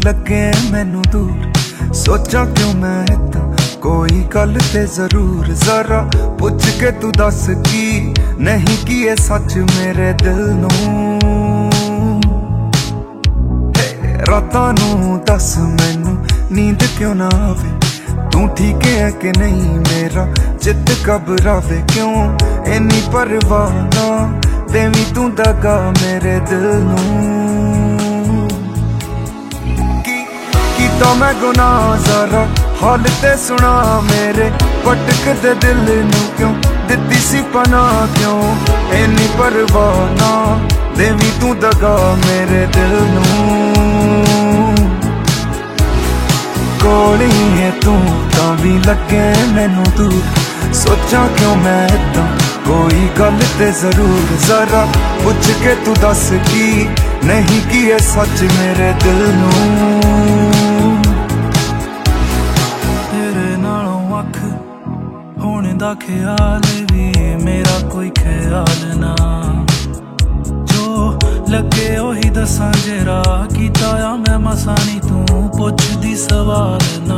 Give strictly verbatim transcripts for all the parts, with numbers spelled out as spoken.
लगे मैनू दूर। सोचा क्यों मैं इदां कोई गल ते जरूर जरा पुछ के तू दस की नहीं की ये सच मेरे दिल नूं। रातां नूं दस मैनू नींद क्यों ना आवे, तू ठीक है कि नहीं मेरा चित घबरावे क्यों इन्नी परवाह ना देवी तू दगा मेरे दिल नूं। की कीता मैं गुनाह जरा हाल ते सुना मेरे भटक दे दिल नूं क्यों दित्ती सी पनाह क्यों इन्नी परवाह ना देवी तू दगा मेरे दिल नूं। कोल ही है तू तां भी लगे मैनू दूर। सोचा क्यों मैं इदां कोई गल ते जरूर जरा पुछ के तू दस की नहीं की है सच मेरे दिल नूं। तेरे नालों अख होने दा ख्याल भी मेरा कोई ख्याल ना, जो लगे ओही दसां जेरा कीता आ मैं मसानी तू पुछदी सवाल ना।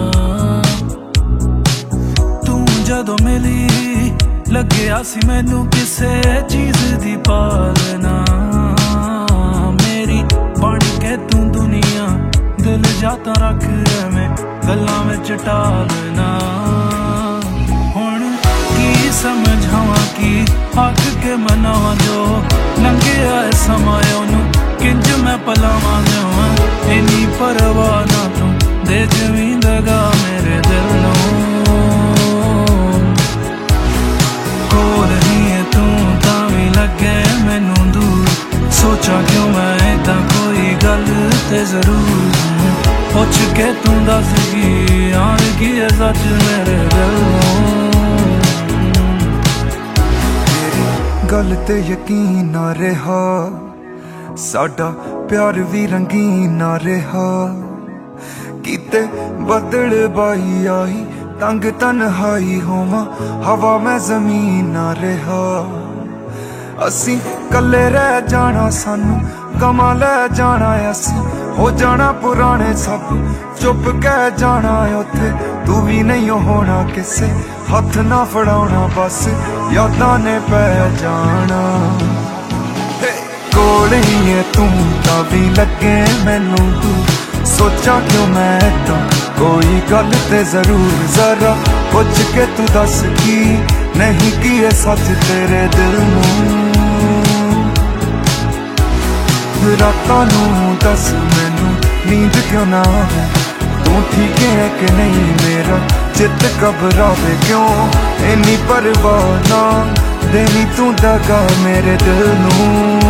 तू जदों मिली लग्या सी मैनू किसे चीज दी पालना, मेरी बन के तू दुनिया दिल जाता रख मैं गल्लां विच टालना। हुण की समझावां की आख के मनावां जो लंघिया है समा ओनू किंज मैं पलावां जावां इन्नी परवाह ना तू दे जवीं दगा मेरे दिल नूं। कोल ही है तू तां भी लगे मैनू दूर। सोचा क्यों मैं इदां कोई गल ते जरूर पुछ के तू दस की आन की है सच मेरे दिल नूं। गल ते यकीन ना रहा साडा प्यार भी रंगीन ना रहा, किते बदल बाई आई तंग तन्हाई होवा हवा मैं जमीन ना रहा। असी कल्ले रह जाना सानू गमा लै जाना असी हो जाना पुराने सब चुप कह जाना उत्थे तू भी नहीं होना किसे हथ ना फड़ाउना बस यादां ने पै जाना। कोल ही है तू तां भी लगे मैनू तू। सोचा क्यों मैं इदां कोई गल ते जरूर जरा पुछ के तू दस की नहीं की है सच तेरे दिल नूं। रातां नूं दस मैनू नींद क्यों ना आवे, तू ठीक है कि नहीं मेरा चित घबरावे क्यों इन्नी परवाह ना देनी तू दगा मेरे दिल नूं।